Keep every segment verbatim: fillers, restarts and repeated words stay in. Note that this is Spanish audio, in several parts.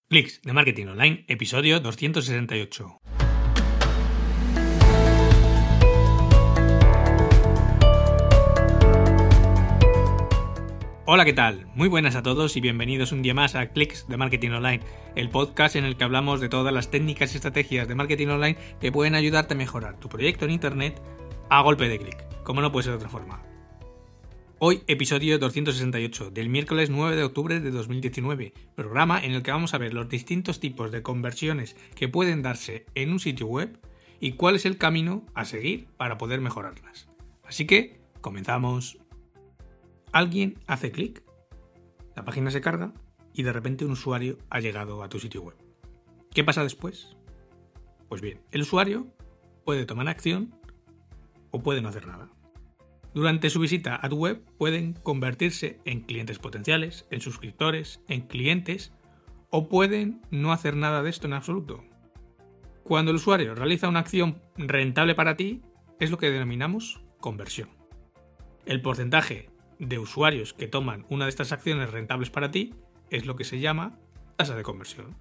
Clics de Marketing Online, episodio doscientos sesenta y ocho. Hola, ¿qué tal? Muy buenas a todos y bienvenidos un día más a Clics de Marketing Online, el podcast en el que hablamos de todas las técnicas y estrategias de marketing online que pueden ayudarte a mejorar tu proyecto en Internet a golpe de clic, como no puede ser de otra forma. Hoy, episodio doscientos sesenta y ocho, del miércoles nueve de octubre de dos mil diecinueve, programa en el que vamos a ver los distintos tipos de conversiones que pueden darse en un sitio web y cuál es el camino a seguir para poder mejorarlas. Así que, comenzamos. Alguien hace clic, la página se carga y de repente un usuario ha llegado a tu sitio web. ¿Qué pasa después? Pues bien, el usuario puede tomar acción o puede no hacer nada. Durante su visita a tu web pueden convertirse en clientes potenciales, en suscriptores, en clientes o pueden no hacer nada de esto en absoluto. Cuando el usuario realiza una acción rentable para ti es lo que denominamos conversión. El porcentaje de usuarios que toman una de estas acciones rentables para ti es lo que se llama tasa de conversión.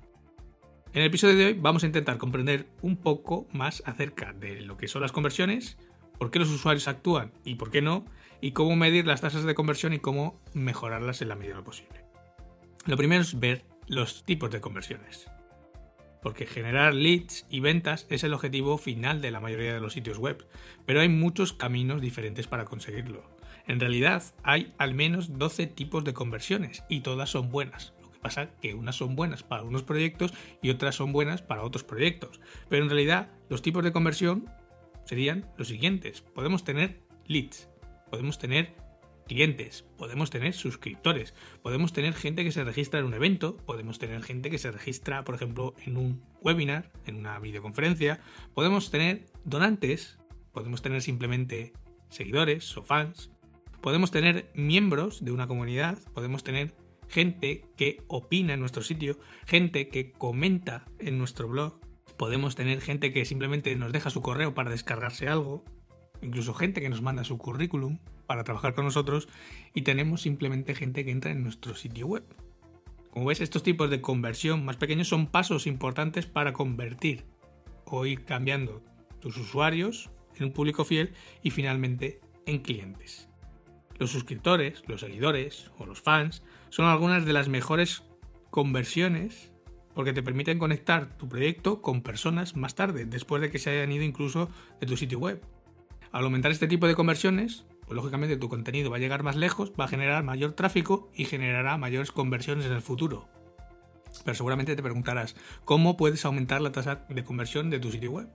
En el episodio de hoy vamos a intentar comprender un poco más acerca de lo que son las conversiones, por qué los usuarios actúan y por qué no, y cómo medir las tasas de conversión y cómo mejorarlas en la medida de lo posible. Lo primero es ver los tipos de conversiones, porque generar leads y ventas es el objetivo final de la mayoría de los sitios web, pero hay muchos caminos diferentes para conseguirlo. En realidad hay al menos doce tipos de conversiones y todas son buenas. Lo que pasa es que unas son buenas para unos proyectos y otras son buenas para otros proyectos, pero en realidad los tipos de conversión serían los siguientes. Podemos tener leads, podemos tener clientes, podemos tener suscriptores, podemos tener gente que se registra en un evento, podemos tener gente que se registra, por ejemplo, en un webinar, en una videoconferencia, podemos tener donantes, podemos tener simplemente seguidores o fans, podemos tener miembros de una comunidad, podemos tener gente que opina en nuestro sitio, gente que comenta en nuestro blog, podemos tener gente que simplemente nos deja su correo para descargarse algo, incluso gente que nos manda su currículum para trabajar con nosotros, y tenemos simplemente gente que entra en nuestro sitio web. Como ves, estos tipos de conversión más pequeños son pasos importantes para convertir o ir cambiando tus usuarios en un público fiel y finalmente en clientes. Los suscriptores, los seguidores o los fans son algunas de las mejores conversiones porque te permiten conectar tu proyecto con personas más tarde, después de que se hayan ido incluso de tu sitio web. Al aumentar este tipo de conversiones, pues lógicamente tu contenido va a llegar más lejos, va a generar mayor tráfico y generará mayores conversiones en el futuro. Pero seguramente te preguntarás, ¿cómo puedes aumentar la tasa de conversión de tu sitio web?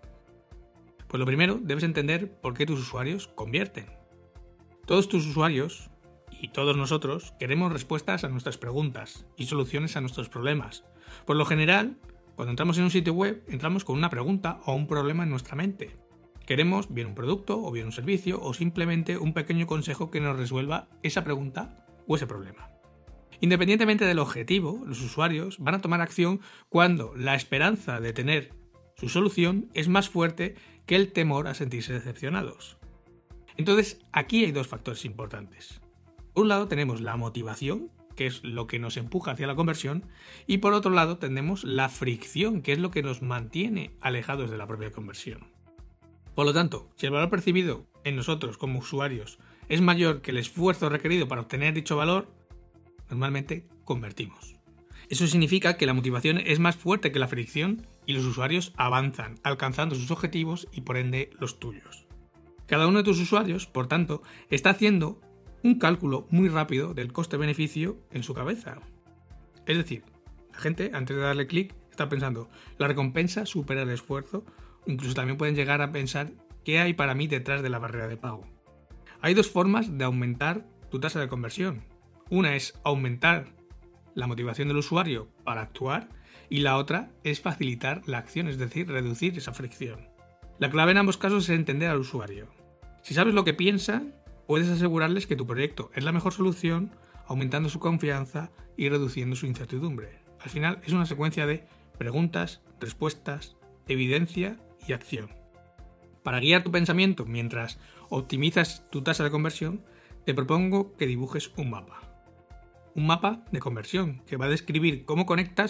Pues lo primero, debes entender por qué tus usuarios convierten. Todos tus usuarios y todos nosotros queremos respuestas a nuestras preguntas y soluciones a nuestros problemas. Por lo general, cuando entramos en un sitio web, entramos con una pregunta o un problema en nuestra mente. Queremos bien un producto o bien un servicio o simplemente un pequeño consejo que nos resuelva esa pregunta o ese problema. Independientemente del objetivo, los usuarios van a tomar acción cuando la esperanza de tener su solución es más fuerte que el temor a sentirse decepcionados. Entonces, aquí hay dos factores importantes. Por un lado tenemos la motivación, que es lo que nos empuja hacia la conversión, y por otro lado tenemos la fricción, que es lo que nos mantiene alejados de la propia conversión. Por lo tanto, si el valor percibido en nosotros como usuarios es mayor que el esfuerzo requerido para obtener dicho valor, normalmente convertimos. Eso significa que la motivación es más fuerte que la fricción y los usuarios avanzan, alcanzando sus objetivos y por ende los tuyos. Cada uno de tus usuarios, por tanto, está haciendo un cálculo muy rápido del coste-beneficio en su cabeza. Es decir, la gente, antes de darle clic, está pensando, la recompensa supera el esfuerzo, incluso también pueden llegar a pensar qué hay para mí detrás de la barrera de pago. Hay dos formas de aumentar tu tasa de conversión. Una es aumentar la motivación del usuario para actuar y la otra es facilitar la acción, es decir, reducir esa fricción. La clave en ambos casos es entender al usuario. Si sabes lo que piensan, puedes asegurarles que tu proyecto es la mejor solución, aumentando su confianza y reduciendo su incertidumbre. Al final es una secuencia de preguntas, respuestas, evidencia y acción. Para guiar tu pensamiento mientras optimizas tu tasa de conversión, te propongo que dibujes un mapa. Un mapa de conversión que va a describir cómo conectas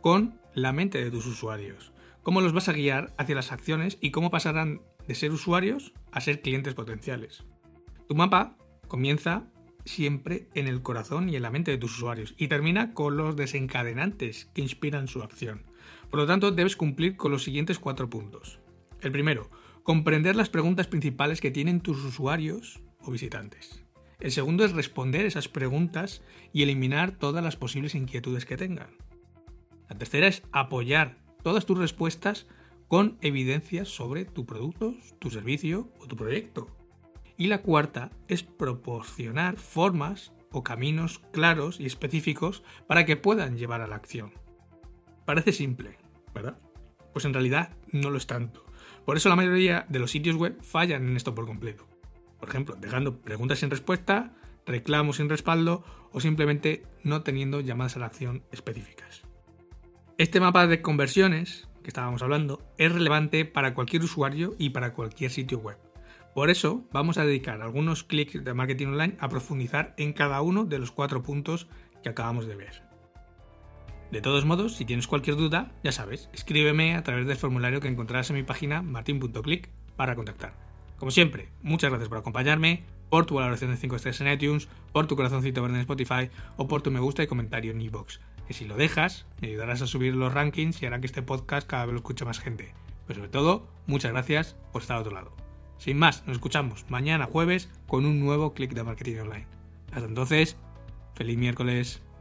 con la mente de tus usuarios. Cómo los vas a guiar hacia las acciones y cómo pasarán de ser usuarios a ser clientes potenciales. Tu mapa comienza siempre en el corazón y en la mente de tus usuarios y termina con los desencadenantes que inspiran su acción. Por lo tanto, debes cumplir con los siguientes cuatro puntos. El primero, comprender las preguntas principales que tienen tus usuarios o visitantes. El segundo es responder esas preguntas y eliminar todas las posibles inquietudes que tengan. La tercera es apoyar todas tus respuestas con evidencias sobre tu producto, tu servicio o tu proyecto. Y la cuarta es proporcionar formas o caminos claros y específicos para que puedan llevar a la acción. Parece simple, ¿verdad? Pues en realidad no lo es tanto. Por eso la mayoría de los sitios web fallan en esto por completo. Por ejemplo, dejando preguntas sin respuesta, reclamos sin respaldo o simplemente no teniendo llamadas a la acción específicas. Este mapa de conversiones que estábamos hablando es relevante para cualquier usuario y para cualquier sitio web. Por eso vamos a dedicar algunos clics de marketing online a profundizar en cada uno de los cuatro puntos que acabamos de ver. De todos modos, si tienes cualquier duda, ya sabes, escríbeme a través del formulario que encontrarás en mi página martin punto click para contactar. Como siempre, muchas gracias por acompañarme, por tu valoración de cinco estrellas en iTunes, por tu corazoncito verde en Spotify o por tu me gusta y comentario en iVoox, que si lo dejas me ayudarás a subir los rankings y hará que este podcast cada vez lo escuche más gente. Pero sobre todo, muchas gracias por estar al otro lado. Sin más, nos escuchamos mañana jueves con un nuevo clic de marketing online. Hasta entonces, feliz miércoles.